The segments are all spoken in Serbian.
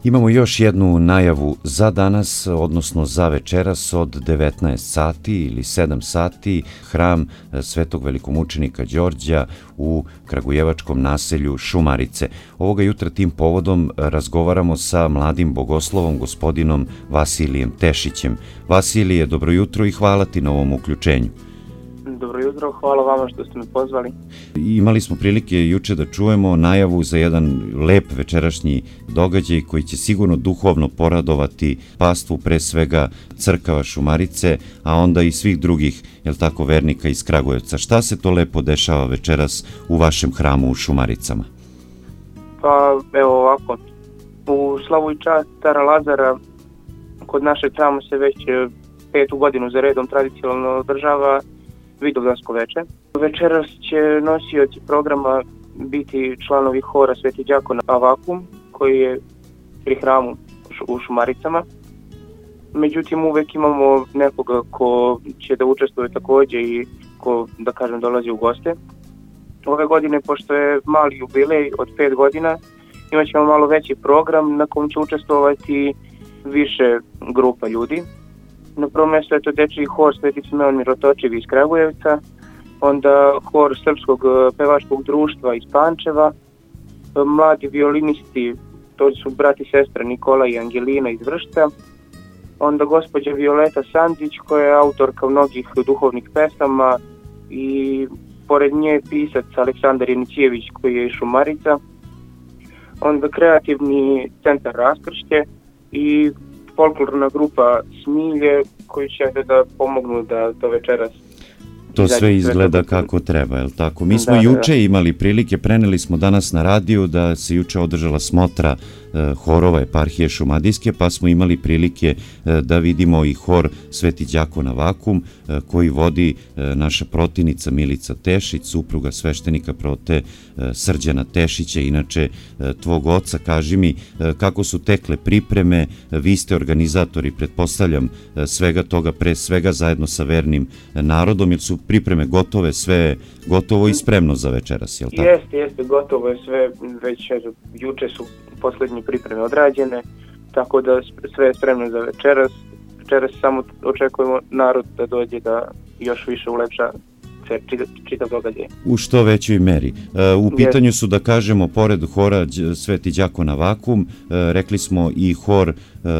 Imamo još jednu najavu za danas, odnosno za večeras od 19 sati ili 7 sati, hram Svetog velikomučenika Đorđa u kragujevačkom naselju Šumarice. Ovoga jutra tim povodom razgovaramo sa mladim bogoslovom, gospodinom Vasilijem Tešićem. Vasilije, dobro jutro i hvala ti na ovom uključenju. Dobro jutro, hvala vama što ste me pozvali. Imali smo prilike juče da čujemo najavu za jedan lep večerašnji događaj koji će sigurno duhovno poradovati pastvu, pre svega crkava Šumarice, a onda i svih drugih, tako, vernika iz Kragujevca. Šta se to lepo dešava večeras u vašem hramu u Šumaricama? Pa evo ovako, u slavu i čast Stara Lazara kod našeg hrama se već 5. godinu za redom tradicionalno održava Vidovdansko veče. Večeras će nosioci programa biti članovi hora Sveti đakon Avakum, koji je pri hramu u Šumaricama. Međutim, uvek imamo nekoga ko će da učestvuje takođe i ko, da kažem, dolazi u goste. Ove godine, pošto je mali jubilej od 5 godina, imat ćemo malo veći program na kom će učestvovati više grupa ljudi. Na prvom mjestu je to dečiji hor Sveti Simeon Mirotočivi iz Kragujevca, onda hor Srpskog pevačkog društva iz Pančeva, mladi violinisti, to su brat i sestra Nikola i Angelina iz Vršca, onda gospođa Violeta Sandić koja je autorka mnogih duhovnih pesama i pored nje pisac Aleksandar Janićijević koji je iz Šumarica, onda kreativni centar Raskršće i folklorna grupa Smilje koji će da pomognu da to večeras to sve izgleda kako treba, je li tako? Mi smo juče imali prilike, preneli smo danas na radiju da se juče održala smotra horova eparhije Šumadijske, pa smo imali prilike da vidimo i hor Sveti đakon Avakum koji vodi naša protivnica Milica Tešić, supruga sveštenika prote Srđana Tešića, inače tvog oca. Kaži mi kako su tekle pripreme, vi ste organizatori, pretpostavljam, svega toga, pre svega zajedno sa vernim narodom, jer su pripreme gotove, sve gotovo i spremno za večeras, je li tako? Jeste, gotovo je sve, već juče su poslednje pripreme odrađene, tako da sve je spremno za večeras. Večeras samo očekujemo narod da dođe da još više ulepša čitav događaj. U što većoj meri. U pitanju su, da kažemo, pored hora Sveti đakon Avakum, rekli smo i hor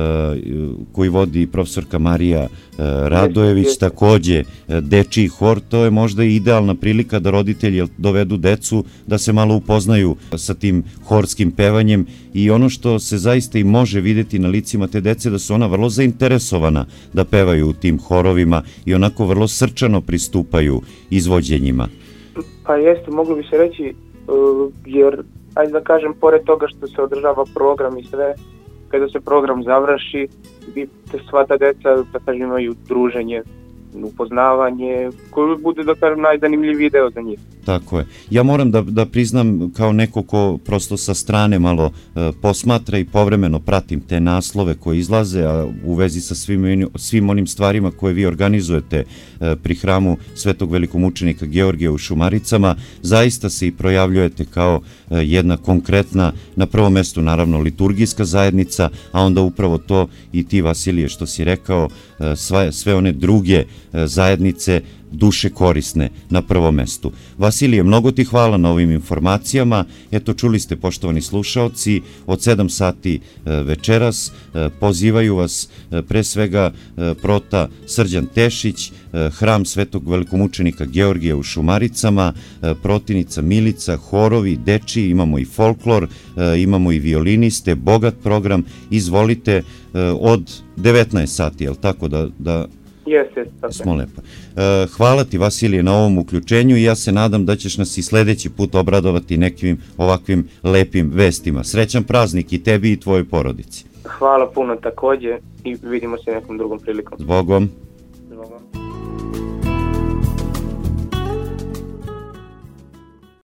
koji vodi profesorka Marija Radojević, takođe dečiji hor. To je možda i idealna prilika da roditelji dovedu decu da se malo upoznaju sa tim horskim pevanjem i ono što se zaista i može videti na licima te dece, da su ona vrlo zainteresovana da pevaju u tim horovima i onako vrlo srčano pristupaju izvođenjima. Pa jeste, moglo bi se reći, jer, ajde da kažem, pored toga što se održava program i sve, kada se program završi, sva ta deca, da kažem, imaju druženje, upoznavanje, koji bude, da kažem, najzanimljiviji deo za njih. Tako je. Ja moram da priznam, kao neko ko prosto sa strane malo posmatra i povremeno pratim te naslove koje izlaze, a u vezi sa svim onim stvarima koje vi organizujete pri hramu Svetog velikomučenika Georgija u Šumaricama, zaista se i projavljujete kao jedna konkretna, na prvom mestu naravno liturgijska zajednica, a onda upravo to i ti, Vasilije, što si rekao, sve one druge zajednice duše korisne na prvom mestu. Vasilije, mnogo ti hvala na ovim informacijama. Eto, čuli ste, poštovani slušaoci, od 7 sati večeras pozivaju vas pre svega prota Srđan Tešić, hram Svetog velikomučenika Georgija u Šumaricama, protivnica Milica, horovi, dečiji, imamo i folklor, imamo i violiniste, bogat program. Izvolite od 19 sati, je li tako da Jeste, tako. Smo lepa. Hvala ti, Vasilije, na ovom uključenju i ja se nadam da ćeš nas i sledeći put obradovati nekim ovakvim lepim vestima. Srećan praznik i tebi i tvojoj porodici. Hvala puno takođe i vidimo se nekom drugom prilikom. Zbogom. Zbogom.